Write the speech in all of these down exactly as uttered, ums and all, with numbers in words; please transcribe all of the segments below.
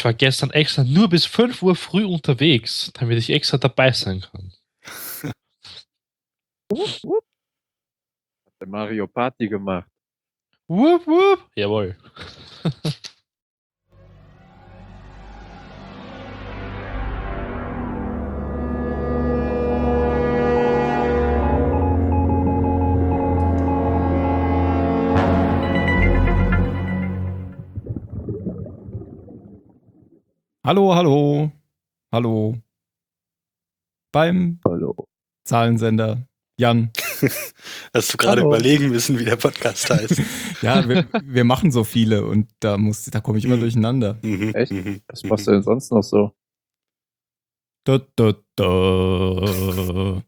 war gestern extra nur bis fünf Uhr früh unterwegs, damit ich extra dabei sein kann. Wupp, wupp. Hat der Mario Party gemacht. Wupp, wupp. Jawohl. Hallo, hallo, hallo. Beim Hallo. Zahlensender Jan. Hast du gerade Hallo. überlegen müssen, wie der Podcast heißt? Ja, wir, wir machen so viele und da muss, da komme ich immer Hm. durcheinander. Mhm, Echt? mhm, Was machst du denn sonst noch so? Da, da, da.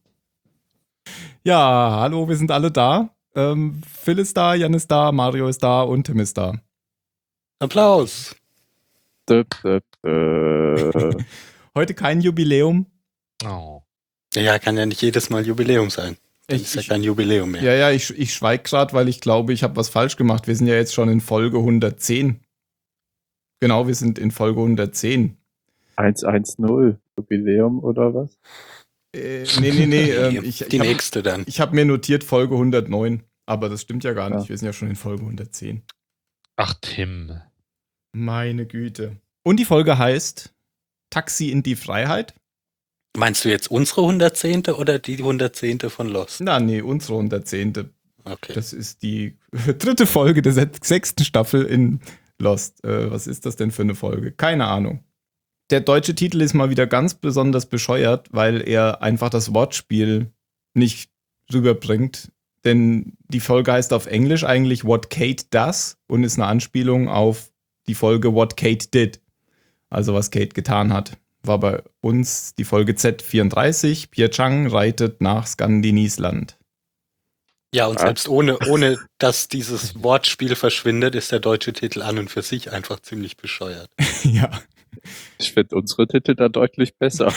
Ja, hallo, wir sind alle da. Ähm, Phil ist da, Jan ist da, Mario ist da und Tim ist da. Applaus! Dö, dö, dö. Heute kein Jubiläum. Oh. Ja, kann ja nicht jedes Mal Jubiläum sein. Dann Ich- ist ja ich- kein Jubiläum mehr. Ja, ja, ich, ich schweige gerade, weil ich glaube, ich habe was falsch gemacht. Wir sind ja jetzt schon in Folge hundertzehn. Genau, wir sind in Folge hundertzehn. hundertzehn Jubiläum oder was? Äh, nee, nee, nee. ähm, ich Die ich habe nächste dann. hab mir notiert Folge hundertneun. Aber das stimmt ja gar nicht. Ja. Wir sind ja schon in Folge hundertzehn. Ach, Tim. Meine Güte. Und die Folge heißt Taxi in die Freiheit. Meinst du jetzt unsere hundertzehnte oder die hundertzehnte von Lost? Na, nee, unsere hundertzehnte. Okay. Das ist die dritte Folge der se- sechsten Staffel in Lost. Äh, was ist das denn für eine Folge? Keine Ahnung. Der deutsche Titel ist mal wieder ganz besonders bescheuert, weil er einfach das Wortspiel nicht rüberbringt. Denn die Folge heißt auf Englisch eigentlich What Kate Does und ist eine Anspielung auf die Folge What Kate Did. Also was Kate getan hat. War bei uns die Folge Z vierunddreißig. Pierre Chang reitet nach Skandiniesland. Ja, und Was? selbst ohne, ohne dass dieses Wortspiel verschwindet, ist der deutsche Titel an und für sich einfach ziemlich bescheuert. Ja. Ich finde unsere Titel da deutlich besser.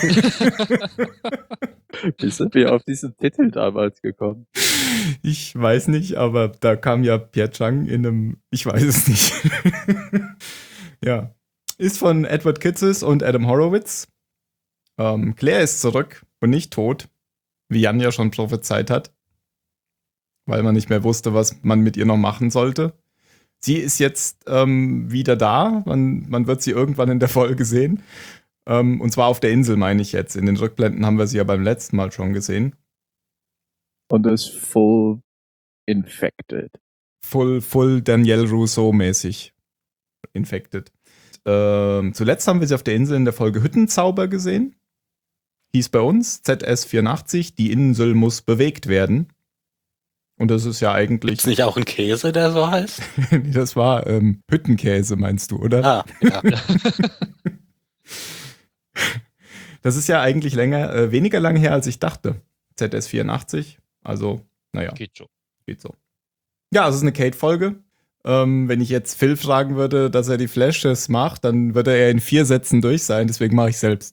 Wie sind wir auf diesen Titel damals gekommen? Ich weiß nicht, aber da kam ja Pierre Chang in einem, ich weiß es nicht. Ja. Ist von Edward Kitsis und Adam Horowitz. Ähm, Claire ist zurück und nicht tot, wie Jan ja schon prophezeit hat, weil man nicht mehr wusste, was man mit ihr noch machen sollte. Sie ist jetzt ähm, wieder da. Man, man wird sie irgendwann in der Folge sehen. Ähm, und zwar auf der Insel, meine ich jetzt. In den Rückblenden haben wir sie ja beim letzten Mal schon gesehen. Und ist full infected. Full, full Danielle Rousseau-mäßig infected. Ähm, zuletzt haben wir sie auf der Insel in der Folge Hüttenzauber gesehen. Hieß bei uns Z S vierundachtzig, die Insel muss bewegt werden. Und das ist ja eigentlich. Gibt's nicht auch einen Käse, der so heißt? Nee, das war ähm, Hüttenkäse, meinst du, oder? Ah, ja. Das ist ja eigentlich länger, äh, weniger lang her, als ich dachte. Z S vierundachtzig. Also, naja, Geht schon. geht so. Ja, es ist eine Kate-Folge. Ähm, wenn ich jetzt Phil fragen würde, dass er die Flashes macht, dann würde er in vier Sätzen durch sein. Deswegen mache ich selbst.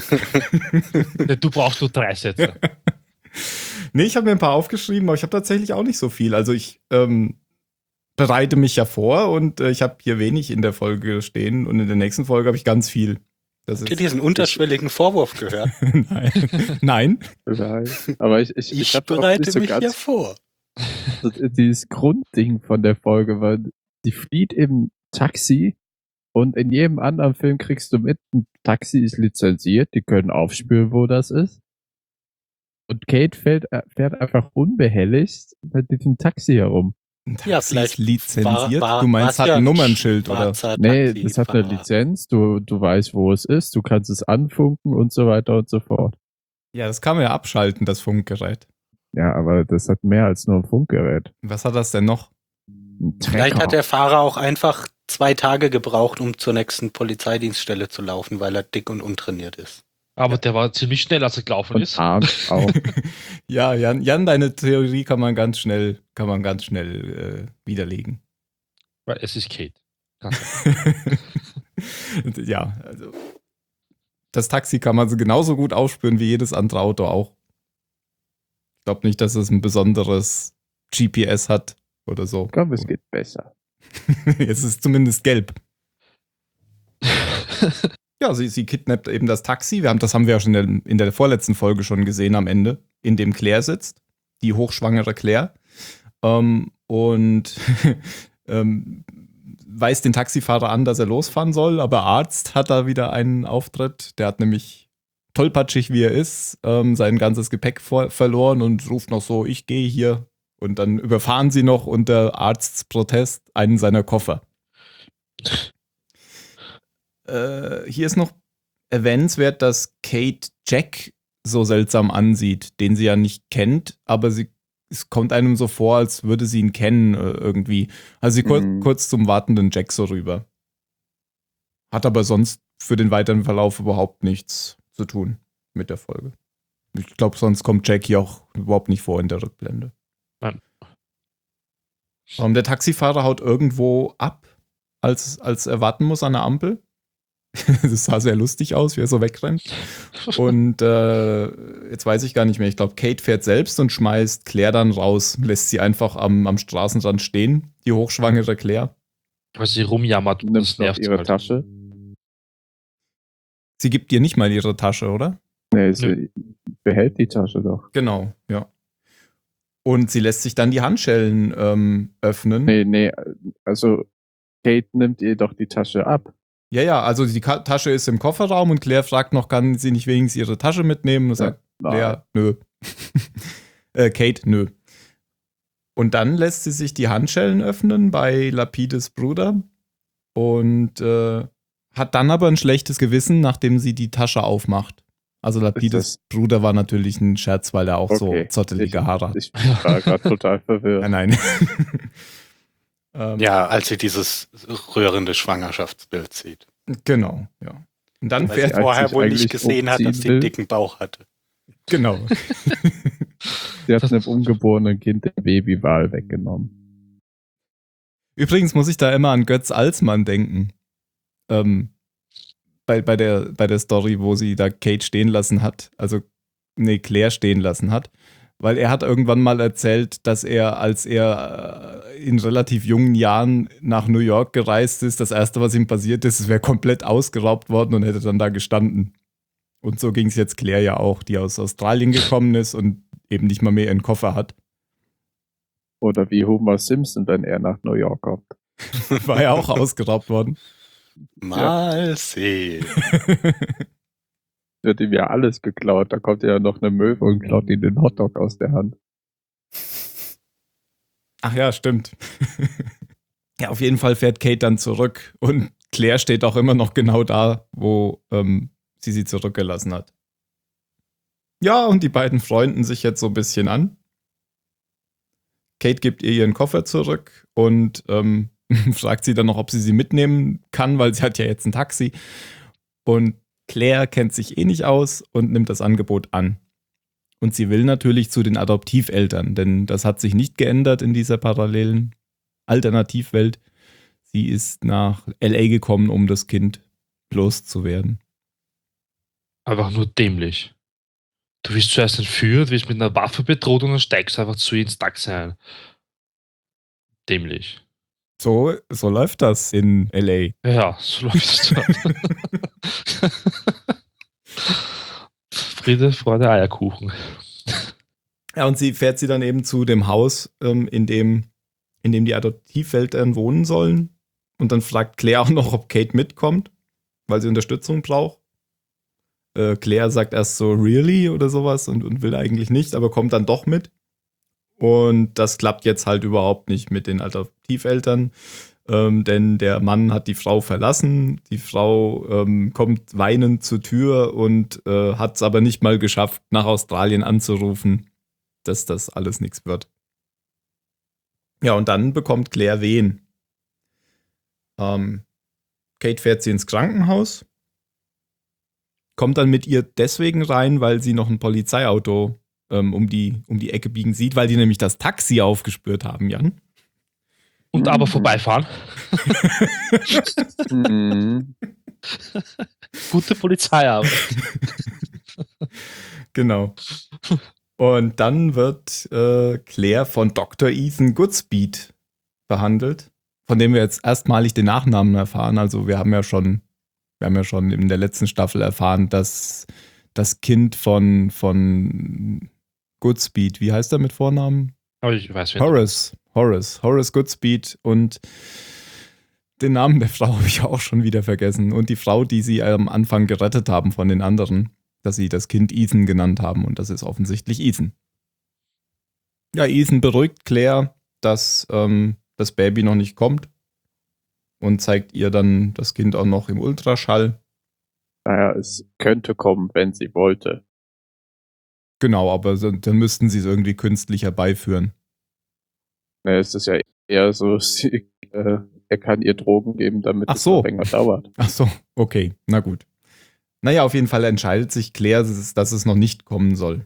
Du brauchst nur drei Sätze. Nee, ich habe mir ein paar aufgeschrieben, aber ich habe tatsächlich auch nicht so viel. Also ich ähm, bereite mich ja vor und äh, ich habe hier wenig in der Folge stehen und in der nächsten Folge habe ich ganz viel. Das Habt ihr ist diesen unterschwelligen Vorwurf gehört? Nein. Nein. Nein. Aber ich, ich, Ich, ich hab auch bereite nicht so mich ganz ja vor. so dieses Grundding von der Folge, weil die flieht im Taxi und in jedem anderen Film kriegst du mit, ein Taxi ist lizenziert, die können aufspüren, wo das ist. Und Kate fährt, fährt einfach unbehelligt mit diesem Taxi herum. Ein Taxi Ja, ist vielleicht lizenziert. war- war- du meinst, war's hat ja ein ein Nummernschild, oder? schwarzer Nee, das hat eine Taxifahrer. Lizenz, du, du weißt, wo es ist, du kannst es anfunken und so weiter und so fort. Ja, das kann man ja abschalten, das Funkgerät. Ja, aber das hat mehr als nur ein Funkgerät. Was hat das denn noch? Ein Vielleicht Trecker. hat der Fahrer auch einfach zwei Tage gebraucht, um zur nächsten Polizeidienststelle zu laufen, weil er dick und untrainiert ist. Aber der war ziemlich schnell, als er gelaufen und ist. Arm auch. Ja, Jan, Jan, deine Theorie kann man ganz schnell, kann man ganz schnell äh, widerlegen. Weil es ist Kate. Ganz einfach. Ja, also das Taxi kann man so genauso gut aufspüren wie jedes andere Auto auch. Ich glaube nicht, dass es ein besonderes G P S hat oder so. Komm, es geht besser. Es ist zumindest gelb. Ja, sie, sie kidnappt eben das Taxi. Wir haben, das haben wir ja schon in der, in der vorletzten Folge schon gesehen am Ende, in dem Claire sitzt, die hochschwangere Claire. Ähm, und ähm, weist den Taxifahrer an, dass er losfahren soll, aber Arzt hat da wieder einen Auftritt. Der hat nämlich, tollpatschig wie er ist, ähm, sein ganzes Gepäck vor, verloren und ruft noch so, ich gehe hier. Und dann überfahren sie noch unter Arzts Protest einen seiner Koffer. Äh, hier ist noch erwähnenswert, dass Kate Jack so seltsam ansieht, den sie ja nicht kennt, aber sie, es kommt einem so vor, als würde sie ihn kennen äh, irgendwie. Also sie kur- Mhm. kurz zum wartenden Jack so rüber. Hat aber sonst für den weiteren Verlauf überhaupt nichts zu tun mit der Folge. Ich glaube, sonst kommt Jack hier auch überhaupt nicht vor in der Rückblende. Nein. Ähm, der Taxifahrer haut irgendwo ab, als, als er warten muss an der Ampel. Das sah sehr lustig aus, wie er so wegrennt. Und äh, jetzt weiß ich gar nicht mehr. Ich glaube, Kate fährt selbst und schmeißt Claire dann raus. Lässt sie einfach am, am Straßenrand stehen, die hochschwangere Claire. Weil sie rumjammert und Nimmt das noch nervt ihre halt. Tasche. Sie gibt dir nicht mal ihre Tasche, oder? Nee, sie behält die Tasche doch. Genau, ja. Und sie lässt sich dann die Handschellen ähm, öffnen. Nee, nee, also Kate nimmt ihr doch die Tasche ab. Ja, ja, also die Ka- Tasche ist im Kofferraum und Claire fragt noch, kann sie nicht wenigstens ihre Tasche mitnehmen? Und sagt Nein. Claire, nö. äh, Kate, nö. Und dann lässt sie sich die Handschellen öffnen bei Lapides Bruder und äh, hat dann aber ein schlechtes Gewissen, nachdem sie die Tasche aufmacht. Also Lapides das- Bruder war natürlich ein Scherz, weil er auch Okay. so zottelige Haare hat. Ich war gerade total verwirrt. Nein, nein. ähm, Ja, als sie dieses rührende Schwangerschaftsbild sieht. Genau, ja. Und dann Weil sie fährt, als vorher sich wohl nicht eigentlich gesehen hat, dass sie umziehen einen will. dicken Bauch hatte. genau. Sie hat einem ungeborenen Kind den Babywahl weggenommen. Übrigens muss ich da immer an Götz Alsmann denken. Ähm, bei, bei, der, bei der Story, wo sie da Kate stehen lassen hat. Also, nee, Claire stehen lassen hat. Weil er hat irgendwann mal erzählt, dass er, als er äh, in relativ jungen Jahren nach New York gereist ist, das erste, was ihm passiert ist, es wäre komplett ausgeraubt worden und hätte dann da gestanden. Und so ging es jetzt Claire ja auch, die aus Australien gekommen ist und eben nicht mal mehr ihren Koffer hat. Oder wie Homer Simpson, wenn er nach New York kommt. War ja auch ausgeraubt worden. Mal sehen. Wird ihm ja alles geklaut. Da kommt ja noch eine Möwe und klaut ihm den Hotdog aus der Hand. Ach ja, stimmt. Ja, auf jeden Fall fährt Kate dann zurück und Claire steht auch immer noch genau da, wo ähm, sie sie zurückgelassen hat. Ja, und die beiden freunden sich jetzt so ein bisschen an. Kate gibt ihr ihren Koffer zurück und ähm, fragt sie dann noch, ob sie sie mitnehmen kann, weil sie hat ja jetzt ein Taxi. Und Claire kennt sich eh nicht aus und nimmt das Angebot an. Und sie will natürlich zu den Adoptiveltern, denn das hat sich nicht geändert in dieser parallelen Alternativwelt. Sie ist nach L A gekommen, um das Kind loszuwerden. Einfach nur dämlich. Du wirst zuerst entführt, wirst mit einer Waffe bedroht und dann steigst du einfach zu ihr ins Taxi ein. Dämlich. So, so läuft das in L A. Ja, so läuft es dort. Friede, Freude, Eierkuchen. Ja, und sie fährt sie dann eben zu dem Haus, ähm, in dem, in dem die Adoptiveltern wohnen sollen. Und dann fragt Claire auch noch, ob Kate mitkommt, weil sie Unterstützung braucht. Äh, Claire sagt erst so, really oder sowas und, und will eigentlich nicht, aber kommt dann doch mit. Und das klappt jetzt halt überhaupt nicht mit den Adoptiveltern, ähm, denn der Mann hat die Frau verlassen. Die Frau ähm, kommt weinend zur Tür und äh, hat es aber nicht mal geschafft, nach Australien anzurufen, dass das alles nichts wird. Ja, und dann bekommt Claire Wehen. Ähm, Kate fährt sie ins Krankenhaus, kommt dann mit ihr deswegen rein, weil sie noch ein Polizeiauto ähm, um, die, um die Ecke biegen sieht, weil die nämlich das Taxi aufgespürt haben, Jan. Und aber vorbeifahren. Mhm. Gute Polizeiarbeit. Genau. Und dann wird äh, Claire von Doktor Ethan Goodspeed behandelt, von dem wir jetzt erstmalig den Nachnamen erfahren. Also wir haben ja schon Wir haben ja schon in der letzten Staffel erfahren, dass das Kind von, von Goodspeed, wie heißt er mit Vornamen? Aber ich weiß nicht. Horace. Horace. Horace Goodspeed und den Namen der Frau habe ich auch schon wieder vergessen. Und die Frau, die sie am Anfang gerettet haben von den anderen, dass sie das Kind Ethan genannt haben. Und das ist offensichtlich Ethan. Ja, Ethan beruhigt Claire, dass ähm, das Baby noch nicht kommt. Und zeigt ihr dann das Kind auch noch im Ultraschall. Naja, es könnte kommen, wenn sie wollte. Genau, aber so- dann müssten sie es irgendwie künstlich herbeiführen. Ne, es ist ja eher so, sie, äh, er kann ihr Drogen geben, damit Ach es so. noch länger dauert. Ach so, okay, na gut. Naja, auf jeden Fall entscheidet sich Claire, dass es, dass es noch nicht kommen soll.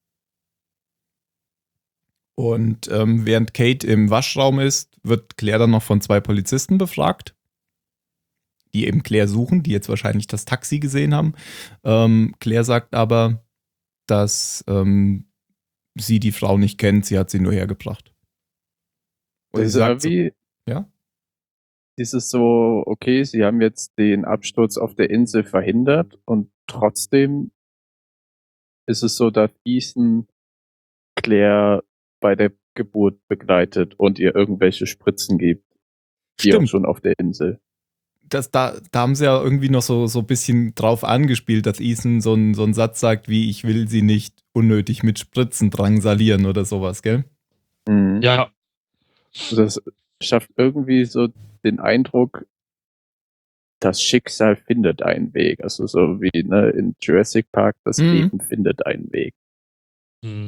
Und ähm, während Kate im Waschraum ist, wird Claire dann noch von zwei Polizisten befragt, die eben Claire suchen, die jetzt wahrscheinlich das Taxi gesehen haben. Ähm, Claire sagt aber, dass ähm, sie die Frau nicht kennt, sie hat sie nur hergebracht. Und Das sie ist sagt so, irgendwie ja? dieses so, okay, sie haben jetzt den Absturz auf der Insel verhindert und trotzdem ist es so, dass Ethan Claire bei der Geburt begleitet und ihr irgendwelche Spritzen gibt. Die auch Stimmt. schon auf der Insel. Das, da, da haben sie ja irgendwie noch so so ein bisschen drauf angespielt, dass Ethan so einen so einen Satz sagt wie, ich will sie nicht unnötig mit Spritzen drangsalieren oder sowas, gell? Mhm. Ja, Also das schafft irgendwie so den Eindruck, das Schicksal findet einen Weg. Also so wie ne, in Jurassic Park, das Mhm. Leben findet einen Weg. hm.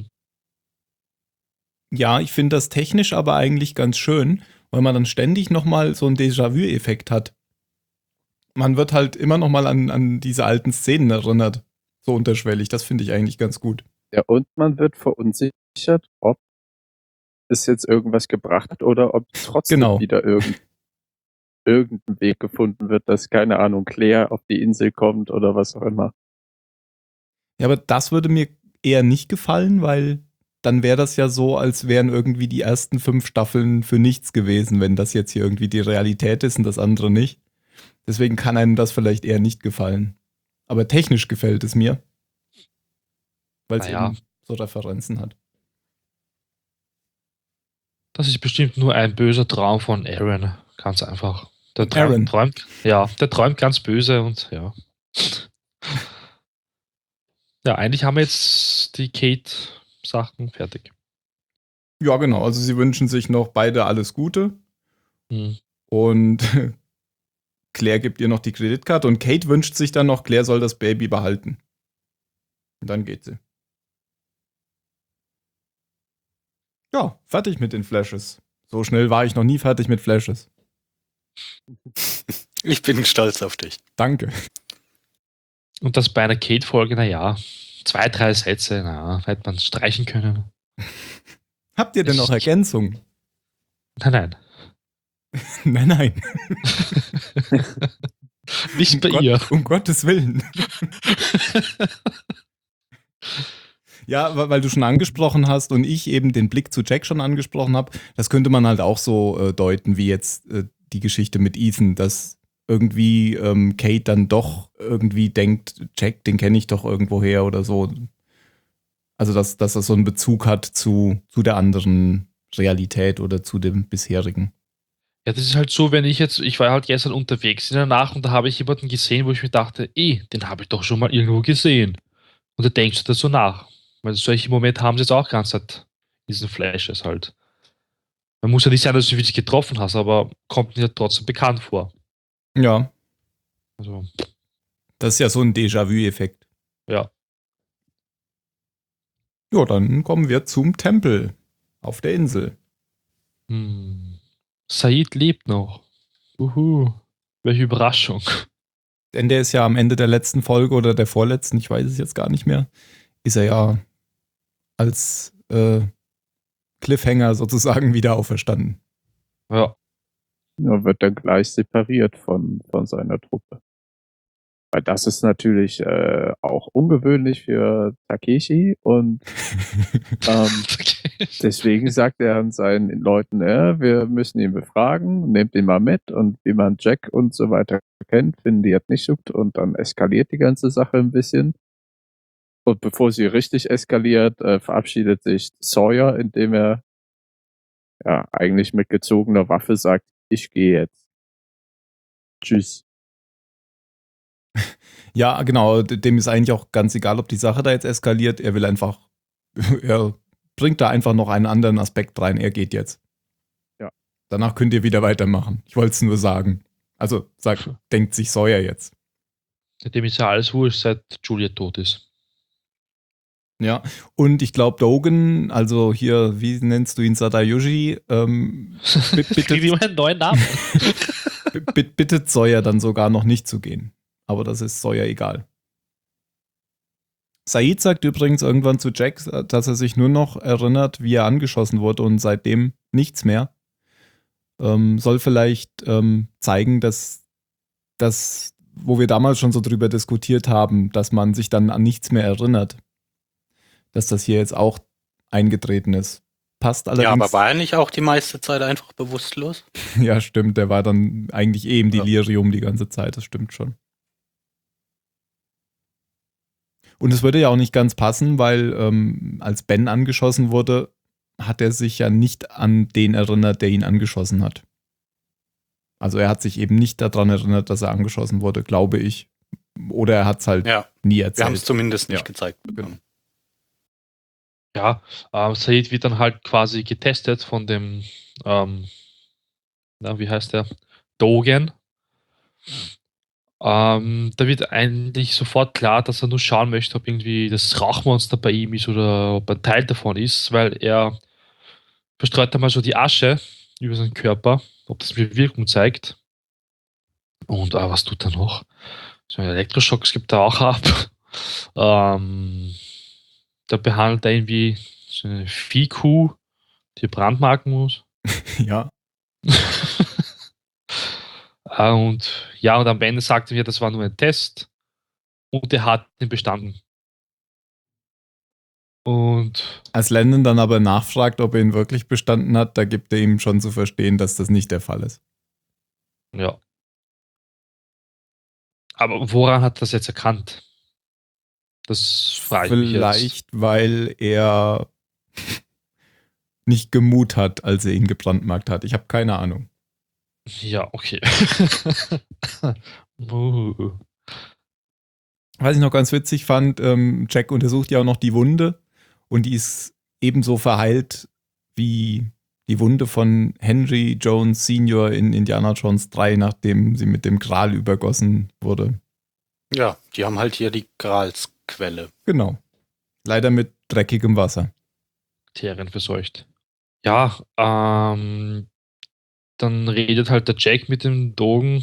Ja, ich finde das technisch aber eigentlich ganz schön, weil man dann ständig nochmal so einen Déjà-vu-Effekt hat. Man wird halt immer nochmal an, an diese alten Szenen erinnert. So unterschwellig, das finde ich eigentlich ganz gut. Ja, und man wird verunsichert, ob es jetzt irgendwas gebracht hat oder ob trotzdem Genau. wieder irgend, irgendein Weg gefunden wird, dass, keine Ahnung, Claire auf die Insel kommt oder was auch immer. Ja, aber das würde mir eher nicht gefallen, weil dann wäre das ja so, als wären irgendwie die ersten fünf Staffeln für nichts gewesen, wenn das jetzt hier irgendwie die Realität ist und das andere nicht. Deswegen kann einem das vielleicht eher nicht gefallen. Aber technisch gefällt es mir. Weil es Naja. eben so Referenzen hat. Das ist bestimmt nur ein böser Traum von Aaron. Ganz einfach. Der Von Aaron? träumt, träumt, ja, der träumt ganz böse und ja. Ja, eigentlich haben wir jetzt die Kate-Sachen fertig. Ja, genau. Also sie wünschen sich noch beide alles Gute. Hm. Und Claire gibt ihr noch die Kreditkarte. Und Kate wünscht sich dann noch, Claire soll das Baby behalten. Und dann geht sie. Ja, fertig mit den Flashes. So schnell war ich noch nie fertig mit Flashes. Ich bin stolz auf dich. Danke. Und das bei einer Kate-Folge, naja, zwei, drei Sätze, naja, hätte man streichen können. Habt ihr denn noch Ergänzungen? Nein, nein. Nein, nein. Nicht bei um ihr. Gott, um Gottes Willen. Ja, wa- weil du schon angesprochen hast und ich eben den Blick zu Jack schon angesprochen habe, das könnte man halt auch so äh, deuten, wie jetzt äh, die Geschichte mit Ethan, dass irgendwie ähm, Kate dann doch irgendwie denkt, Jack, den kenne ich doch irgendwoher oder so. Also, dass, dass das so einen Bezug hat zu, zu der anderen Realität oder zu dem bisherigen. Ja, das ist halt so, wenn ich jetzt, ich war halt gestern unterwegs in der Nacht und da habe ich jemanden gesehen, wo ich mir dachte, eh, den habe ich doch schon mal irgendwo gesehen. Und da denkst du das so nach. Weil solche Momente haben sie jetzt auch ganz halt, diesen Flashes halt. Man muss ja nicht sein, dass du wirklich getroffen hast, aber kommt mir trotzdem bekannt vor. Ja, Also, das ist ja so ein Déjà-vu-Effekt. ja. Ja, dann kommen wir zum Tempel auf der Insel. Hm. Said lebt noch. Uhu. Welche Überraschung. Denn der ist ja am Ende der letzten Folge oder der vorletzten, ich weiß es jetzt gar nicht mehr, ist er ja als äh, Cliffhanger sozusagen wieder auferstanden. Ja. Ja, wird dann gleich separiert von, von seiner Truppe. Weil das ist natürlich äh, auch ungewöhnlich für Takeshi und ähm, Okay. deswegen sagt er an seinen Leuten, ja, wir müssen ihn befragen, nehmt ihn mal mit und wie man Jack und so weiter kennt, finden die jetzt nicht gut und dann eskaliert die ganze Sache ein bisschen. Und bevor sie richtig eskaliert, äh, verabschiedet sich Sawyer, indem er ja eigentlich mit gezogener Waffe sagt, ich gehe jetzt. Tschüss. Ja, genau, d- dem ist eigentlich auch ganz egal, ob die Sache da jetzt eskaliert. Er will einfach, er bringt da einfach noch einen anderen Aspekt rein. Er geht jetzt. Ja. Danach könnt ihr wieder weitermachen. Ich wollte es nur sagen. Also, sagt, denkt sich Sawyer jetzt. Dem ist ja alles wurscht, seit Julia tot ist. Ja, und ich glaube, Dogen, also hier, wie nennst du ihn, Sadayoshi, ähm, Bitte. bitte- Kriegt immer einen neuen Namen. b- bittet Sawyer dann sogar noch nicht zu gehen. Aber das ist Sawyer egal. Said sagt übrigens irgendwann zu Jack, dass er sich nur noch erinnert, wie er angeschossen wurde und seitdem nichts mehr. Ähm, soll vielleicht ähm, zeigen, dass das, wo wir damals schon so drüber diskutiert haben, dass man sich dann an nichts mehr erinnert, dass das hier jetzt auch eingetreten ist. Passt allerdings. Ja, aber war er nicht auch die meiste Zeit einfach bewusstlos? Ja, stimmt, der war dann eigentlich eh im Delirium die ganze Zeit, das stimmt schon. Und es würde ja auch nicht ganz passen, weil ähm, als Ben angeschossen wurde, hat er sich ja nicht an den erinnert, der ihn angeschossen hat. Also er hat sich eben nicht daran erinnert, dass er angeschossen wurde, glaube ich. Oder er hat es halt Ja, nie wir haben es erzählt. zumindest nicht Ja, gezeigt bekommen. Ja, ähm, Said wird dann halt quasi getestet von dem, ähm, na, wie heißt der? Dogen. Ähm, da wird eigentlich sofort klar, dass er nur schauen möchte, ob irgendwie das Rauchmonster bei ihm ist oder ob ein Teil davon ist, weil er verstreut einmal so die Asche über seinen Körper, ob das mir Wirkung zeigt. Und ah, was tut er noch? So einen Elektroschocks gibt er auch ab. ähm, da behandelt er irgendwie so eine Viehkuh, die brandmarken muss. Ja, Ah, und ja, und am Ende sagte er, das war nur ein Test und er hat ihn bestanden. Und als Landon dann aber nachfragt, ob er ihn wirklich bestanden hat, da gibt er ihm schon zu verstehen, dass das nicht der Fall ist. ja. Aber woran hat er das jetzt erkannt? Das frage ich mich jetzt. Vielleicht, weil er nicht Gemut hat, als er ihn gebrandmarkt hat. Ich habe keine Ahnung. Ja, okay. uh. Was ich noch ganz witzig fand, ähm, Jack untersucht ja auch noch die Wunde und die ist ebenso verheilt wie die Wunde von Henry Jones Senior in Indiana Jones drei, nachdem sie mit dem Gral übergossen wurde. Ja, die haben halt hier die Gralsquelle. Genau. Leider mit dreckigem Wasser. Terien verseucht. Ja, ähm, dann redet halt der Jack mit dem Dogen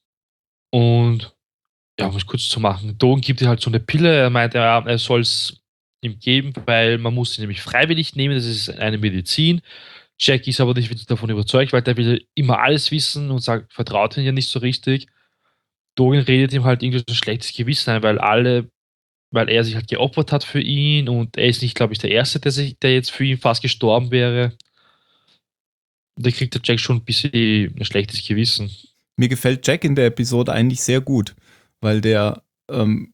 und ja, um es kurz zu machen, Dogen gibt ihm halt so eine Pille, er meint, er, er soll es ihm geben, weil man muss sie nämlich freiwillig nehmen, das ist eine Medizin. Jack ist aber nicht wirklich davon überzeugt, weil der will immer alles wissen und sagt, vertraut ihm ja nicht so richtig. Dogen redet ihm halt irgendwie so ein schlechtes Gewissen ein, weil alle, weil er sich halt geopfert hat für ihn und er ist nicht, glaube ich, der Erste, der, sich, der jetzt für ihn fast gestorben wäre. Und da kriegt der Jack schon ein bisschen ein schlechtes Gewissen. Mir gefällt Jack in der Episode eigentlich sehr gut, weil der ähm,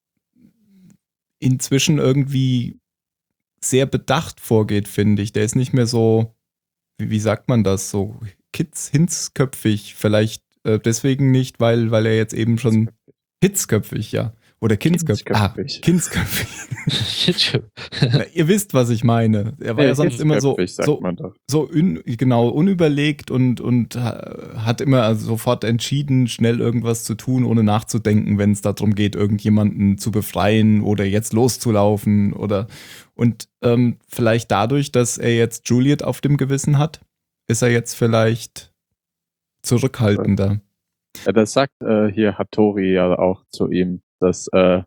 inzwischen irgendwie sehr bedacht vorgeht, finde ich. Der ist nicht mehr so, wie, wie sagt man das, so kitz, hinzköpfig. Vielleicht äh, deswegen nicht, weil, weil er jetzt eben schon hitzköpfig, ja. Oder kindsköpfig. Kindsköpfig. Ah, kindsköpfig. Na, ihr wisst, was ich meine. Er war ja, Ja, sonst immer so, kindsköpfig, sagt so, man doch. so un, genau, unüberlegt und, und hat immer sofort entschieden, schnell irgendwas zu tun, ohne nachzudenken, wenn es darum geht, irgendjemanden zu befreien oder jetzt loszulaufen oder und ähm, vielleicht dadurch, dass er jetzt Juliet auf dem Gewissen hat, ist er jetzt vielleicht zurückhaltender. Ja, das sagt äh, hier Hattori ja auch zu ihm, dass äh,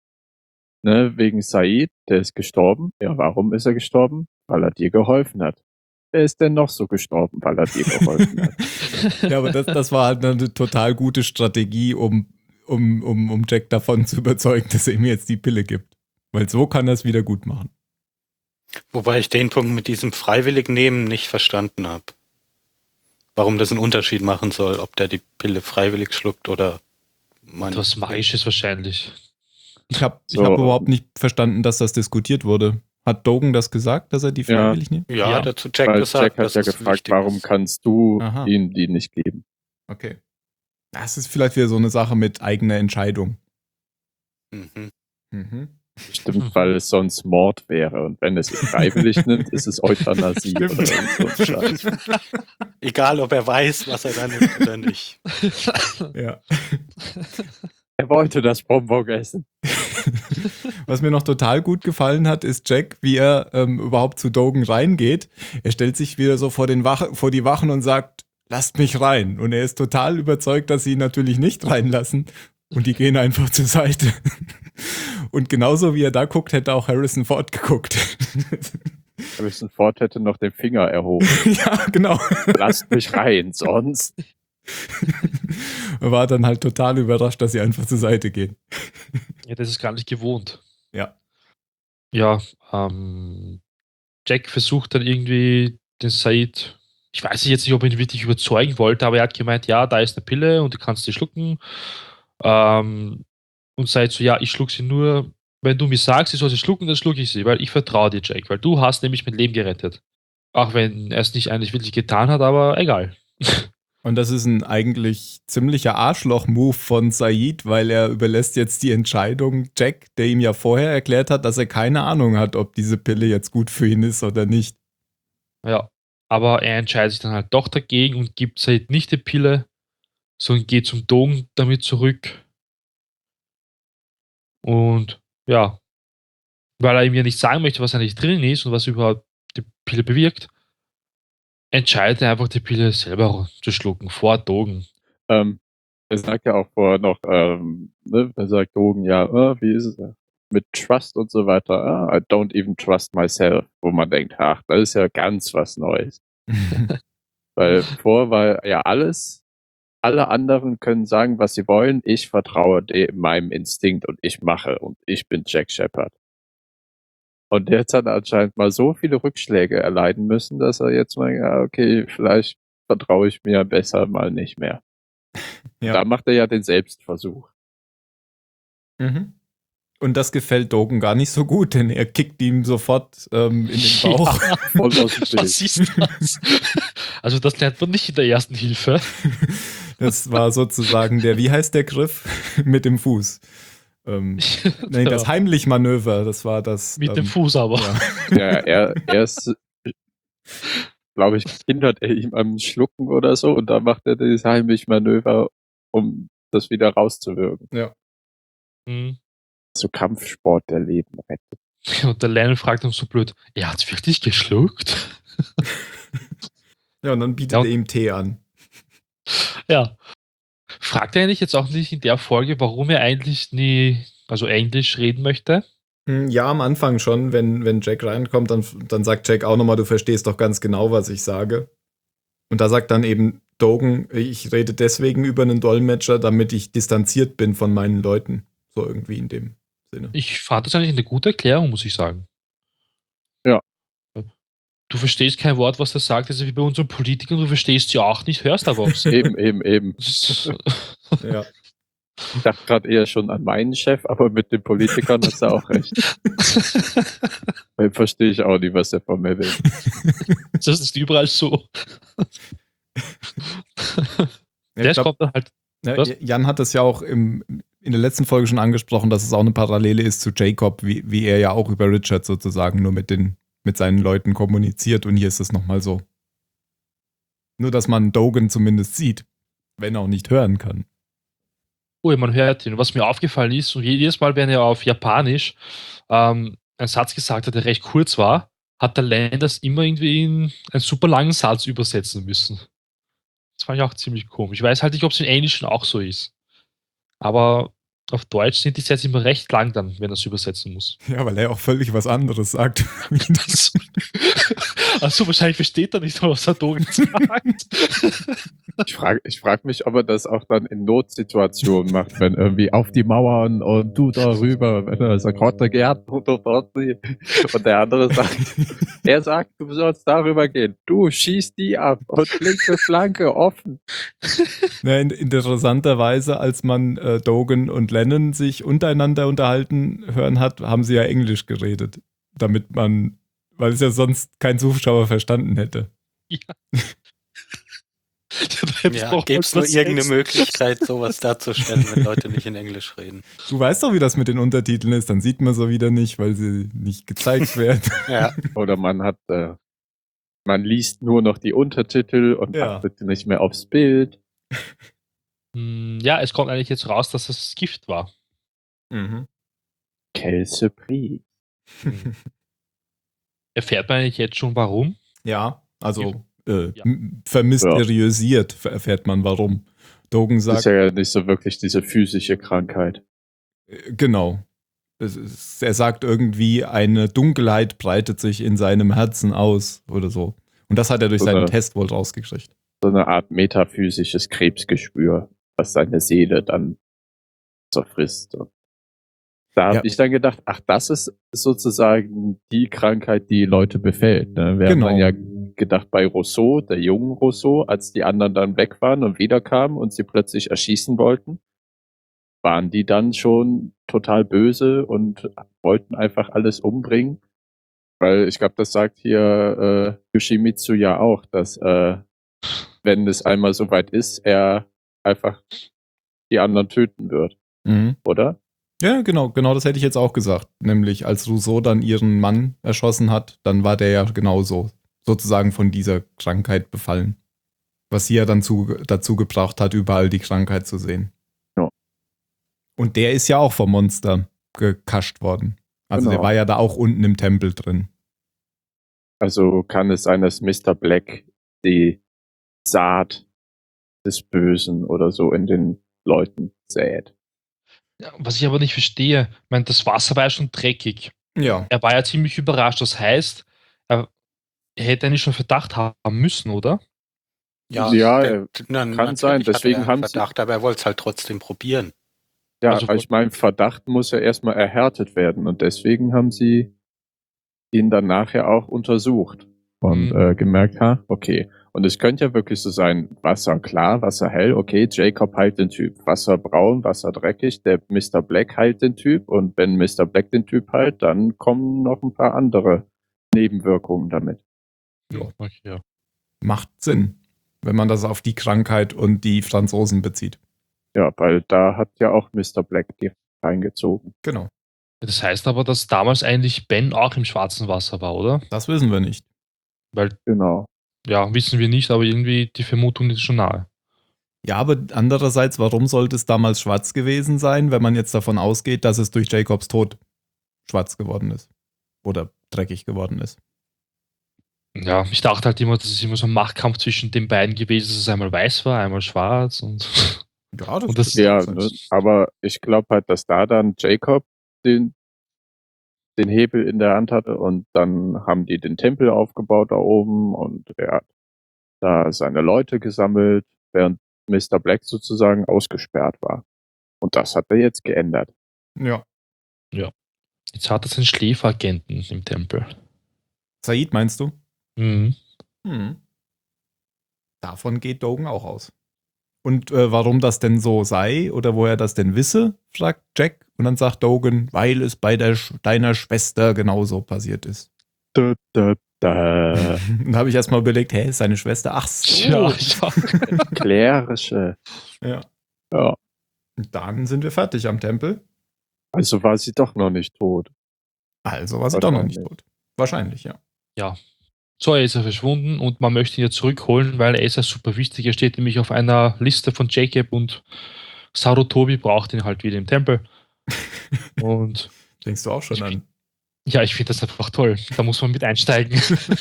ne, wegen Said, der ist gestorben. Ja, warum ist er gestorben? Weil er dir geholfen hat. Wer ist denn noch so gestorben, weil er dir geholfen hat? Ja, aber das, das war halt eine total gute Strategie, um, um, um, um Jack davon zu überzeugen, dass er ihm jetzt die Pille gibt. Weil so kann er es wieder gut machen. Wobei ich den Punkt mit diesem freiwillig nehmen nicht verstanden habe. Warum das einen Unterschied machen soll, ob der die Pille freiwillig schluckt oder man. Was Magisches wahrscheinlich. Ich habe So. ich hab überhaupt nicht verstanden, dass das diskutiert wurde. Hat Dogen das gesagt, dass er die Ja. freiwillig nimmt? Ja, Ja, hat er zu Jack Weil gesagt. Jack hat dass ja es gefragt, wichtig warum ist. kannst du Aha. ihm die nicht geben? Okay. Das ist vielleicht wieder so eine Sache mit eigener Entscheidung. Mhm. Mhm. Stimmt, weil es sonst Mord wäre. Und wenn es freiwillig nimmt, ist es Euthanasie Stimmt. oder irgend so ein Scheiß. Egal, ob er weiß, was er da nimmt oder nicht. Ja. Er wollte das Bonbon essen. Was mir noch total gut gefallen hat, ist Jack, wie er ähm, überhaupt zu Dogen reingeht. Er stellt sich wieder so vor, den Wache, vor die Wachen und sagt, lasst mich rein. Und er ist total überzeugt, dass sie ihn natürlich nicht reinlassen. Und die gehen einfach zur Seite. Und genauso wie er da guckt, hätte auch Harrison Ford geguckt. Harrison Ford hätte noch den Finger erhoben. Ja, genau. Lasst mich rein, sonst. Er war dann halt total überrascht, dass sie einfach zur Seite gehen. Ja, das ist gar nicht gewohnt. Ja. Ja, ähm, Jack versucht dann irgendwie den Said, ich weiß jetzt nicht, ob er ihn wirklich überzeugen wollte, aber er hat gemeint, ja, da ist eine Pille und du kannst die schlucken. Ähm, und Said so, ja, ich schluck sie nur, wenn du mir sagst, ich soll sie schlucken, dann schlucke ich sie, weil ich vertraue dir, Jack, weil du hast nämlich mein Leben gerettet. Auch wenn er es nicht eigentlich wirklich getan hat, aber egal. Und das ist ein eigentlich ziemlicher Arschloch-Move von Said, weil er überlässt jetzt die Entscheidung Jack, der ihm ja vorher erklärt hat, dass er keine Ahnung hat, ob diese Pille jetzt gut für ihn ist oder nicht. Ja, aber er entscheidet sich dann halt doch dagegen und gibt Said nicht die Pille, sondern geht zum Dogen damit zurück. Und ja, weil er ihm ja nicht sagen möchte, was eigentlich drin ist und was überhaupt die Pille bewirkt, entscheidet er einfach, die Pille selber zu schlucken, vor Dogen. Ähm, er sagt ja auch vorher noch, ähm, ne, er sagt Dogen, ja, äh, wie ist es mit Trust und so weiter, ah, I don't even trust myself, wo man denkt, ach, das ist ja ganz was Neues. Weil vorher war ja alles, alle anderen können sagen, was sie wollen, ich vertraue dem, meinem Instinkt und ich mache und ich bin Jack Shephard. Und jetzt hat er anscheinend mal so viele Rückschläge erleiden müssen, dass er jetzt mal, ja, okay, vielleicht vertraue ich mir besser mal nicht mehr. Ja. Da macht er ja den Selbstversuch. Mhm. Und das gefällt Dogen gar nicht so gut, denn er kickt ihm sofort ähm, in den Bauch. Ja, Voll aus dem Bild. was ist das? Also das lernt man nicht in der ersten Hilfe. Das war sozusagen der, wie heißt der Griff? Mit dem Fuß. Ähm, nee, das Ja, Heimlich-Manöver, das war das. mit ähm, dem Fuß aber. Ja. Ja, er, er ist, glaube ich, hindert er ihm am Schlucken oder so und da macht er dieses heimliche Manöver, um das wieder rauszuwirken. Mhm. So Kampfsport, der Leben rettet. Und der Lennon fragt uns so blöd, er hat's wirklich geschluckt? Ja, und dann bietet Ja. er ihm Tee an. Ja. Fragt er eigentlich jetzt auch nicht in der Folge, warum er eigentlich nie, also Englisch reden möchte? Hm, Ja, am Anfang schon, wenn, wenn Jack reinkommt, dann, dann sagt Jack auch nochmal, du verstehst doch ganz genau, was ich sage. Und da sagt dann eben Dogen, ich rede deswegen über einen Dolmetscher, damit ich distanziert bin von meinen Leuten. So irgendwie in dem Sinne. Ich fand das eigentlich eine gute Erklärung, muss ich sagen. Ja. Du verstehst kein Wort, was er sagt, also wie bei unseren Politikern, du verstehst sie auch nicht, hörst aber auf sie. Eben, eben, eben. Ja. Ich dachte gerade eher schon an meinen Chef, aber mit den Politikern hat er auch recht. Weil verstehe ich auch nicht, was er von mir will. Das ist überall so. Ja, ich Das glaub, kommt dann halt. ja, was? Jan hat das ja auch im, in der letzten Folge schon angesprochen, dass es auch eine Parallele ist zu Jacob, wie, wie er ja auch über Richard sozusagen nur mit, den, mit seinen Leuten kommuniziert und hier ist es nochmal so. Nur, dass man Dogen zumindest sieht, wenn auch nicht hören kann. Oh, man hört ihn. Was mir aufgefallen ist, und jedes Mal, wenn er auf Japanisch ähm, einen Satz gesagt hat, der recht kurz war, hat der Landers immer irgendwie in einen super langen Satz übersetzen müssen. Das fand ich auch ziemlich komisch. Ich weiß halt nicht, ob es im Englischen auch so ist. Aber auf Deutsch sind die Sätze immer recht lang dann, wenn er es übersetzen muss. Ja, weil er auch völlig was anderes sagt. Das, Also wahrscheinlich versteht er nicht, was der Dogen sagt. Ich frage ich frag mich, ob er das auch dann in Notsituationen macht, wenn irgendwie auf die Mauern und du da rüber, wenn er sagt, Rotte Gerd, und der andere sagt, er sagt, du sollst darüber gehen. Du schießt die ab und linke Flanke offen. Ja, in, interessanterweise, als man äh, Dogen und Lennon sich untereinander unterhalten hören hat, haben sie ja Englisch geredet. Damit man, weil es ja sonst kein Zuschauer verstanden hätte. Ja, gäbe es nur irgendeine Möglichkeit, sowas darzustellen, wenn Leute nicht in Englisch reden. Du weißt doch, wie das mit den Untertiteln ist, dann sieht man sie wieder nicht, weil sie nicht gezeigt werden. Ja, Oder man hat, äh, man liest nur noch die Untertitel und Ja. achtet nicht mehr aufs Bild. Hm, Ja, es kommt eigentlich jetzt raus, dass es Gift war. Mhm. Quelle surprise. Erfährt man eigentlich jetzt schon warum? Ja, also äh, Ja. m- vermysteriösiert ver- erfährt man, warum. Dogen Das sagt, ist ja nicht so wirklich diese physische Krankheit. äh, genau. Es ist, er sagt irgendwie, eine Dunkelheit breitet sich in seinem Herzen aus oder so. Und das hat er durch Oder- seinen Test wohl rausgekriegt. So eine Art metaphysisches Krebsgespür, was seine Seele dann zerfrisst. Und da Ja. habe ich dann gedacht, ach, das ist sozusagen die Krankheit, die Leute befällt. Ne? Wir Genau. haben dann ja gedacht, bei Rousseau, der jungen Rousseau, als die anderen dann weg waren und wiederkamen und sie plötzlich erschießen wollten, waren die dann schon total böse und wollten einfach alles umbringen. Weil ich glaube, das sagt hier äh, Yoshimitsu ja auch, dass äh, wenn es einmal soweit ist, er einfach die anderen töten wird, Mhm. oder? Ja, genau, genau das hätte ich jetzt auch gesagt. Nämlich, als Rousseau dann ihren Mann erschossen hat, dann war der ja genauso, sozusagen von dieser Krankheit befallen. Was sie ja dann zu, dazu gebracht hat, überall die Krankheit zu sehen. Ja. Und der ist ja auch vom Monster gekascht worden. Also der Genau. war ja da auch unten im Tempel drin. Also kann es sein, dass Mister Black die Saat des Bösen oder so in den Leuten sät. Ja, was ich aber nicht verstehe, ich meine, das Wasser war ja schon dreckig. Ja. Er war ja ziemlich überrascht. Das heißt, er hätte eigentlich schon Verdacht haben müssen, oder? ja, Ja, der, äh, na, kann natürlich sein, hatte deswegen er haben sie- Verdacht, aber er wollte es halt trotzdem probieren. Ja, Also- ich meine, Verdacht muss ja erstmal erhärtet werden und deswegen haben sie ihn dann nachher auch untersucht und Mhm. äh, gemerkt, ha, okay. Und es könnte ja wirklich so sein, Wasser klar, Wasser hell, okay, Jacob heilt den Typ. Wasser braun, Wasser dreckig, der Mister Black heilt den Typ und wenn Mister Black den Typ heilt, dann kommen noch ein paar andere Nebenwirkungen damit. Ja. Okay, ja. Macht Sinn, wenn man das auf die Krankheit und die Franzosen bezieht. Ja, weil da hat ja auch Mister Black die reingezogen. Genau. Das heißt aber, dass damals eigentlich Ben auch im schwarzen Wasser war, oder? Das wissen wir nicht. Weil, Genau. ja, wissen wir nicht, aber irgendwie die Vermutung ist schon nahe. Ja, aber andererseits, warum sollte es damals schwarz gewesen sein, wenn man jetzt davon ausgeht, dass es durch Jacobs Tod schwarz geworden ist? Oder dreckig geworden ist? Ja, ich dachte halt immer, das ist immer so ein Machtkampf zwischen den beiden gewesen, dass es einmal weiß war, einmal schwarz und. Ja, das, Und das- Ja, sein. ne, aber ich glaube halt, dass da dann Jacob den, den Hebel in der Hand hatte und dann haben die den Tempel aufgebaut da oben und er hat da seine Leute gesammelt, während Mister Black sozusagen ausgesperrt war. Und das hat er jetzt geändert. Ja. Jetzt hat er seinen Schläferagenten im Tempel. Said, meinst du? Mhm. Hm. Davon geht Dogen auch aus. Und äh, warum das denn so sei oder wo er das denn wisse, fragt Jack. Und dann sagt Dogen, weil es bei der, Sch- deiner Schwester genauso passiert ist. Da, da, da. Und da habe ich erstmal überlegt, hä, ist seine Schwester? Ach so. Ja, ja. Klärische. Ja. Ja. Und dann sind wir fertig am Tempel. Also war sie doch noch nicht tot. Also war sie doch noch nicht Wahrscheinlich. tot. Wahrscheinlich, ja. So, er ist er verschwunden und man möchte ihn jetzt zurückholen, weil er ist ja super wichtig. Er steht nämlich auf einer Liste von Jacob und Sarutobi braucht ihn halt wieder im Tempel. Und Denkst du auch schon an? ja, ich finde das einfach toll. Da muss man mit einsteigen.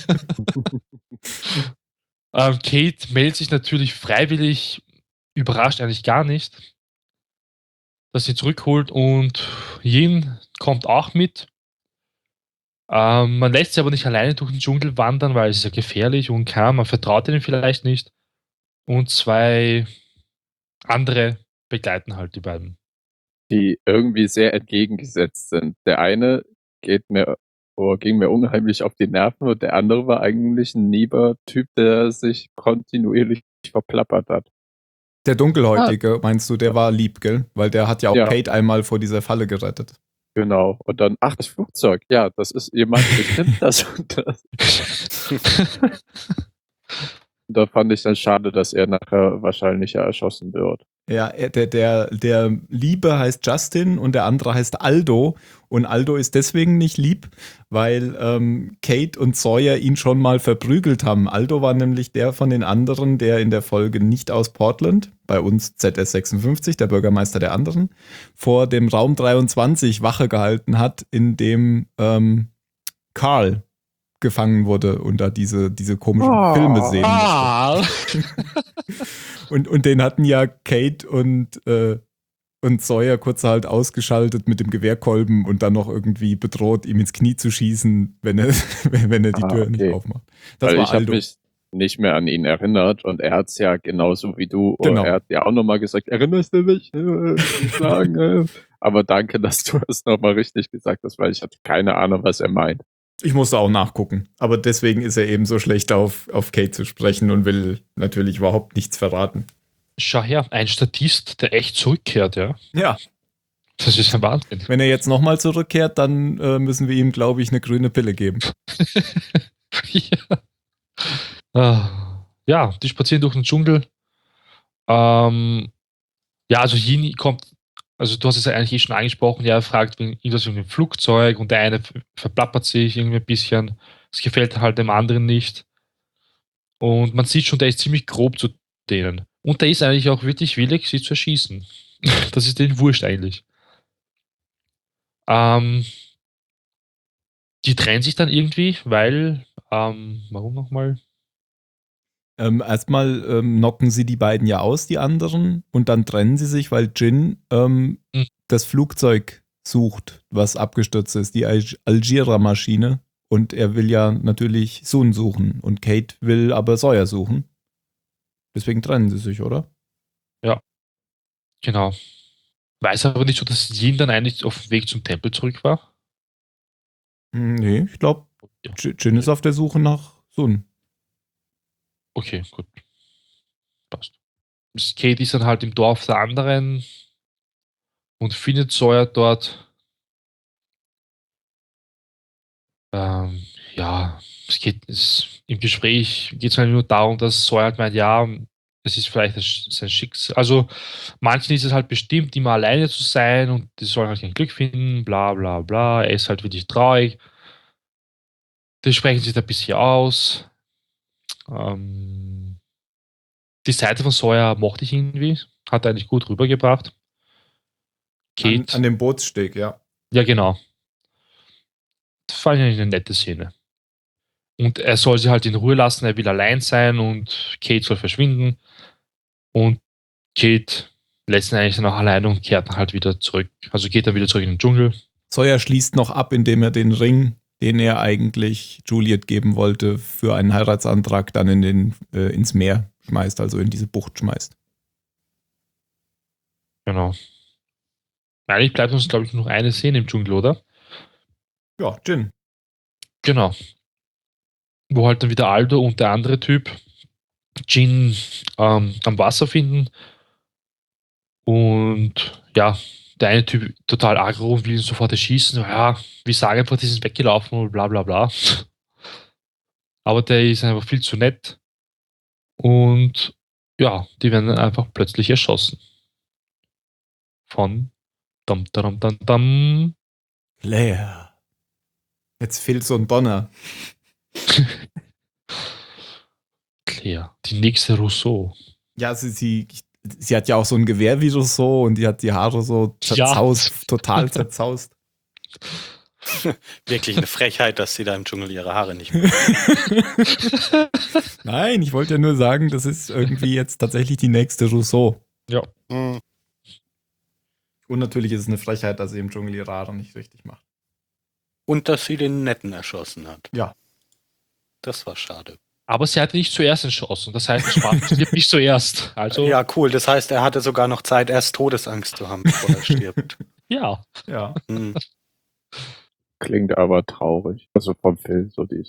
ähm, Kate meldet sich natürlich freiwillig, überrascht eigentlich gar nicht, dass sie zurückholt und Yin kommt auch mit. Ähm, man lässt sie aber nicht alleine durch den Dschungel wandern, weil es ist ja gefährlich und kann, man vertraut ihnen vielleicht nicht. Und zwei andere begleiten halt die beiden. Die irgendwie sehr entgegengesetzt sind. Der eine geht mir, oh, ging mir unheimlich auf die Nerven und der andere war eigentlich ein lieber Typ, der sich kontinuierlich verplappert hat. Der Dunkelhäutige, meinst du, der war lieb, gell? Weil der hat ja auch Ja. Kate einmal vor dieser Falle gerettet. Genau. Und dann, ach, das Flugzeug. Ja, das ist jemand bestimmt das und das. Und da fand ich dann schade, dass er nachher wahrscheinlich ja erschossen wird. Ja, er- der, der, der Liebe heißt Justin und der andere heißt Aldo. Und Aldo ist deswegen nicht lieb, weil ähm, Kate und Sawyer ihn schon mal verprügelt haben. Aldo war nämlich der von den anderen, der in der Folge nicht aus Portland, bei uns Z S sechsundfünfzig, der Bürgermeister der anderen, vor dem Raum dreiundzwanzig Wache gehalten hat, in dem ähm, Carl gefangen wurde und da diese, diese komischen Oh. Filme sehen musste. Ah! Und, und den hatten ja Kate und, äh, und Sawyer kurz halt ausgeschaltet mit dem Gewehrkolben und dann noch irgendwie bedroht, ihm ins Knie zu schießen, wenn er, wenn er die Ah, Tür okay. nicht aufmacht. Das Weil war ich habe Aldo. mich nicht mehr an ihn erinnert und er hat es ja genauso wie du. Genau. Er hat ja auch nochmal gesagt, erinnerst du dich? Äh, ich sagen, äh. Aber danke, dass du es nochmal richtig gesagt hast, weil ich hatte keine Ahnung, was er meint. Ich musste auch nachgucken. Aber deswegen ist er eben so schlecht auf, auf Kate zu sprechen und will natürlich überhaupt nichts verraten. Schau her, ein Statist, der echt zurückkehrt, ja. Ja, Das ist ein Wahnsinn. wenn er jetzt nochmal zurückkehrt, dann äh, müssen wir ihm, glaube ich, eine grüne Pille geben. ja. Ah, ja, die spazieren durch den Dschungel. Ähm, ja, also Yin kommt, also du hast es ja eigentlich eh schon angesprochen, ja, er fragt wegen irgendwas wegen dem Flugzeug und der eine ver- verplappert sich irgendwie ein bisschen. Es gefällt halt dem anderen nicht. Und man sieht schon, der ist ziemlich grob zu denen. Und der ist eigentlich auch wirklich willig, sie zu erschießen. Das ist denen wurscht eigentlich. Ähm, die trennen sich dann irgendwie, weil, ähm, warum nochmal? Ähm, erstmal ähm, knocken sie die beiden ja aus, die anderen, und dann trennen sie sich, weil Jin ähm, Hm. das Flugzeug sucht, was abgestürzt ist, die Al- Algira-Maschine. Und er will ja natürlich Sun suchen und Kate will aber Sawyer suchen. Deswegen trennen sie sich, oder? Genau. Weiß aber nicht so, dass Yin dann eigentlich auf dem Weg zum Tempel zurück war. Hm, Nee, ich glaube, Ja. Jin ist auf der Suche nach Sun. Okay, gut. Passt. Das Kate ist dann halt im Dorf der anderen und findet Sawyer dort. Ähm, ja, es geht es, im Gespräch geht es halt nur darum, dass Sawyer halt meint, ja, es ist vielleicht das, sein Schicksal. Also manchen ist es halt bestimmt, immer alleine zu sein und die sollen halt kein Glück finden, bla bla bla. Er ist halt wirklich traurig. Die sprechen sich da ein bisschen aus. Ähm, die Seite von Sawyer mochte ich irgendwie. Hat er eigentlich gut rübergebracht. An, Kate, an dem Bootssteg, ja. ja genau. Das fand ich eigentlich eine nette Szene. Und er soll sie halt in Ruhe lassen, er will allein sein und Kate soll verschwinden. Und Kate lässt ihn eigentlich dann auch alleine und kehrt dann halt wieder zurück. Also geht er wieder zurück in den Dschungel. Sawyer schließt noch ab, indem er den Ring, den er eigentlich Juliet geben wollte, für einen Heiratsantrag dann in den, äh, ins Meer schmeißt, also in diese Bucht schmeißt. Genau. Eigentlich bleibt uns, glaube ich, nur noch eine Szene im Dschungel, oder? Ja, Jin. Genau. Wo halt dann wieder Aldo und der andere Typ Jin ähm, am Wasser finden. Und ja, der eine Typ total aggro und will ihn sofort erschießen. Ja, wir sagen einfach, die sind weggelaufen und bla bla bla. Aber der ist einfach viel zu nett. Und ja, die werden dann einfach plötzlich erschossen. Von dam dam dam dam. Leer. Jetzt fehlt so ein Donner. Claire, die nächste Rousseau. Ja, sie, sie, sie hat ja auch so ein Gewehr wie Rousseau und die hat die Haare so zerzaust, Ja. total zerzaust. Wirklich eine Frechheit, dass sie da im Dschungel ihre Haare nicht mehr. Nein, ich wollte ja nur sagen, das ist irgendwie jetzt tatsächlich die nächste Rousseau. Ja. Hm. Und natürlich ist es eine Frechheit, dass sie im Dschungel ihre Haare nicht richtig macht. Und dass sie den Netten erschossen hat. Ja. Das war schade. Aber sie hat ihn nicht zuerst erschossen. Das heißt, Spartan stirbt nicht zuerst. Also, Ja, cool. Das heißt, er hatte sogar noch Zeit, erst Todesangst zu haben, bevor er stirbt. ja. Ja. Hm. Klingt aber traurig. Also vom Film so dies.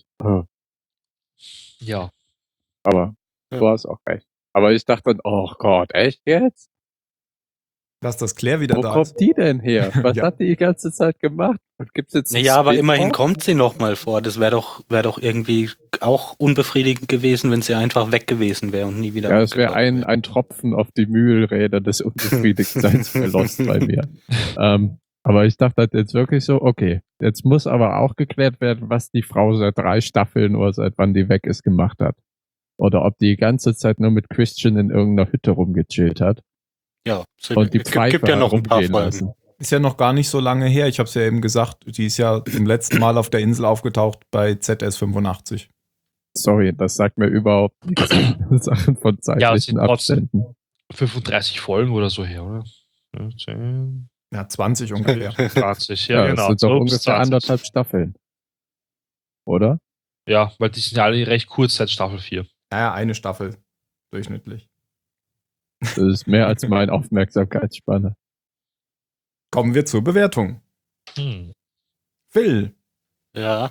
Ja. Aber Ja. du hast auch recht. Aber ich dachte dann, oh Gott, echt jetzt? Dass das Claire wieder Wo da kommt ist. die denn her? Was Ja. hat die die ganze Zeit gemacht? Und gibt's jetzt einen Naja, aber Spin-off? immerhin kommt sie noch mal vor. Das wäre doch, wär doch irgendwie auch unbefriedigend gewesen, wenn sie einfach weg gewesen wäre und nie wieder Ja, es wäre aufgetaucht ein, ein Tropfen auf die Mühlräder des Unbefriedigtseins für Lost bei mir. Ähm, aber ich dachte halt jetzt wirklich so, okay, jetzt muss aber auch geklärt werden, was die Frau seit drei Staffeln oder seit wann die weg ist gemacht hat. Oder ob die die ganze Zeit nur mit Christian in irgendeiner Hütte rumgechillt hat Ja, so, und die es gibt, Pfeife gibt ja noch ein paar rumgehen Folgen. lassen. Ist ja noch gar nicht so lange her. Ich habe es ja eben gesagt. Die ist ja zum letzten Mal auf der Insel aufgetaucht bei Z S fünfundachtzig. Sorry, das sagt mir überhaupt nichts. Sachen von Ja, es zeitlichen sind trotzdem- Abständen. fünfunddreißig Folgen oder so her, oder? Ja, zehn, Ja, zwanzig ungefähr. zwanzig, Ja, ja, das genau. sind doch Ups, ungefähr zwanzig. anderthalb Staffeln. Oder? Ja, weil die sind ja alle recht kurz seit Staffel vier. Naja, eine Staffel durchschnittlich. Das ist mehr als meine Aufmerksamkeitsspanne. Kommen wir zur Bewertung. Hm. Phil. Ja.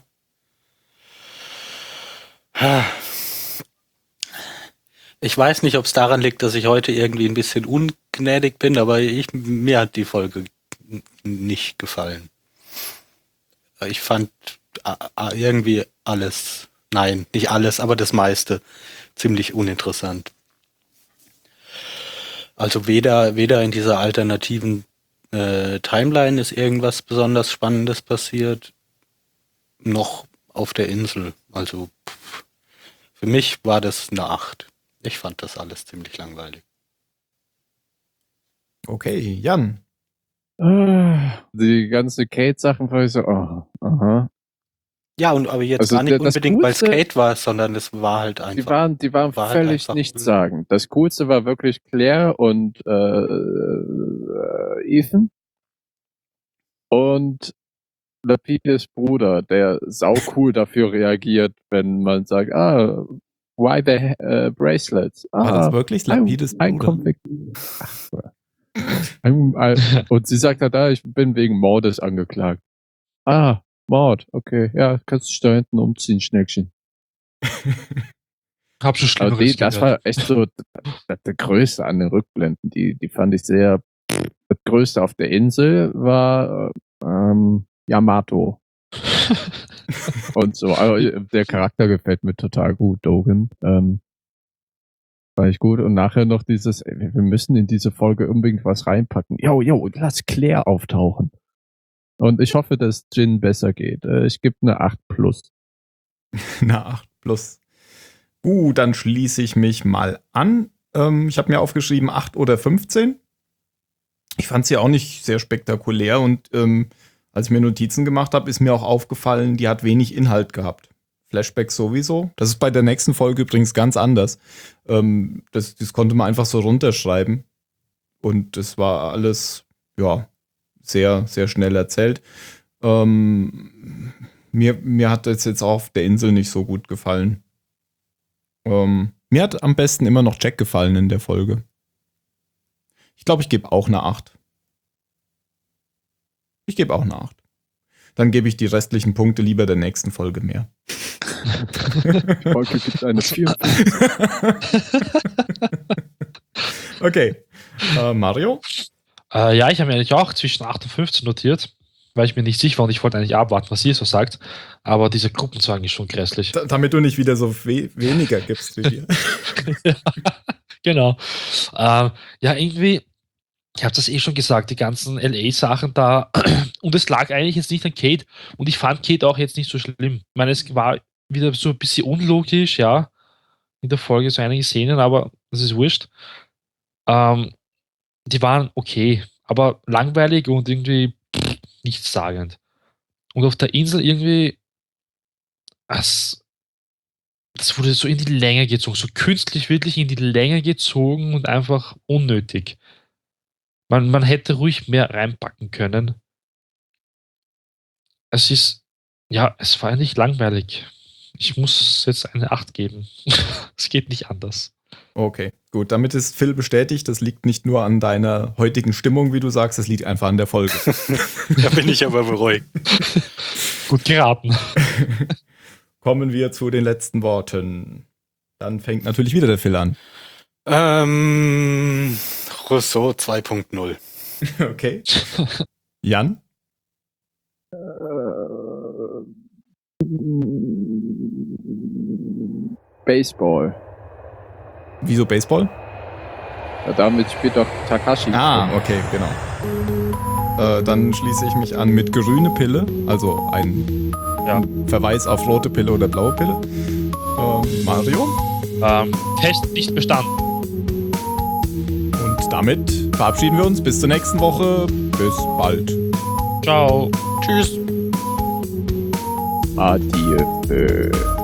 Ich weiß nicht, ob es daran liegt, dass ich heute irgendwie ein bisschen ungnädig bin, aber ich, mir hat die Folge n- nicht gefallen. Ich fand a- a- irgendwie alles, nein, nicht alles, aber das meiste ziemlich uninteressant. Also weder, weder in dieser alternativen äh, Timeline ist irgendwas besonders Spannendes passiert, noch auf der Insel. Also pff, für mich war das eine acht. Ich fand das alles ziemlich langweilig. Okay, Jan. Ah, Die ganzen Kate-Sachen war ich so, oh, aha. Ja, und aber jetzt Also gar nicht der- das unbedingt, weil es Coolste- Kate war, sondern es war halt Die einfach. waren, die waren war halt völlig einfach nichtssagend. Das Coolste war wirklich Claire und äh, äh, Ethan. Und Lapides Bruder, der sau cool dafür reagiert, wenn man sagt, ah, why the äh, bracelets? War Ah, das wirklich ein, Lapides ein Bruder? Konflikt. Ach, ein, ein, und sie sagt halt, ah, ich bin wegen Mordes angeklagt. Ah, Mord, okay, ja, kannst du dich da hinten umziehen, Schneckchen. Hab schon Aber Schlimmeres die, das gehört. war echt so das, das Größte an den Rückblenden. Die, die fand ich sehr. Das Größte auf der Insel war ähm, Yamato. Und so. Also, der Charakter gefällt mir total gut, Dogen. Ähm, war ich gut. Und nachher noch dieses, ey, wir müssen in diese Folge unbedingt was reinpacken. Jo, jo, lass Claire auftauchen. Und ich hoffe, dass Jin besser geht. Äh, ich gebe eine acht plus. Na, acht plus. Gut, dann schließe ich mich mal an. Ähm, ich habe mir aufgeschrieben acht oder fünfzehn. Ich fand sie auch nicht sehr spektakulär und ähm, als ich mir Notizen gemacht habe, ist mir auch aufgefallen, die hat wenig Inhalt gehabt. Flashbacks sowieso. Das ist bei der nächsten Folge übrigens ganz anders. Ähm, das, das konnte man einfach so runterschreiben. Und das war alles, ja, sehr, sehr schnell erzählt. Ähm, mir, mir hat das jetzt auch auf der Insel nicht so gut gefallen. Ähm, mir hat am besten immer noch Jack gefallen in der Folge. Ich glaube, ich gebe auch eine acht. Ich gebe auch eine acht. Dann gebe ich die restlichen Punkte lieber der nächsten Folge mehr. Die Folge gibt eine vierundfünfzig. Okay. Äh, Mario? Äh, ja, ich habe mir eigentlich auch zwischen acht und fünfzehn notiert, weil ich mir nicht sicher war und ich wollte eigentlich abwarten, was ihr so sagt. Aber dieser Gruppenzwang ist schon grässlich. D- damit du nicht wieder so we weniger gibst wie wir. Genau. Ähm, ja, irgendwie, ich habe das eh schon gesagt, die ganzen L A-Sachen da. Und es lag eigentlich jetzt nicht an Kate. Und ich fand Kate auch jetzt nicht so schlimm. Ich meine, es war wieder so ein bisschen unlogisch, ja. In der Folge so einige Szenen, aber das ist wurscht. Ähm, die waren okay, aber langweilig und irgendwie pff, nichtssagend. Und auf der Insel irgendwie, das, das wurde so in die Länge gezogen, so künstlich wirklich in die Länge gezogen und einfach unnötig. Man, man hätte ruhig mehr reinpacken können. Es ist Ja, es war ja nicht langweilig. Ich muss jetzt eine acht geben. Es geht nicht anders. Okay, gut. Damit ist Phil bestätigt. Das liegt nicht nur an deiner heutigen Stimmung, wie du sagst, es liegt einfach an der Folge. Da bin ich aber beruhigt. Gut geraten. Kommen wir zu den letzten Worten. Dann fängt natürlich wieder der Phil an. Ähm, Rousseau zwei Punkt null. Okay. Jan? Baseball. Wieso Baseball? Ja, damit spielt doch Takashi. Ah, okay, genau. Äh, dann schließe ich mich an mit grüne Pille, also ein Ja. Verweis auf rote Pille oder blaue Pille. Ähm, Mario? Ähm, Test nicht bestanden. Und damit verabschieden wir uns bis zur nächsten Woche. Bis bald. Ciao. Tschüss. Adieu.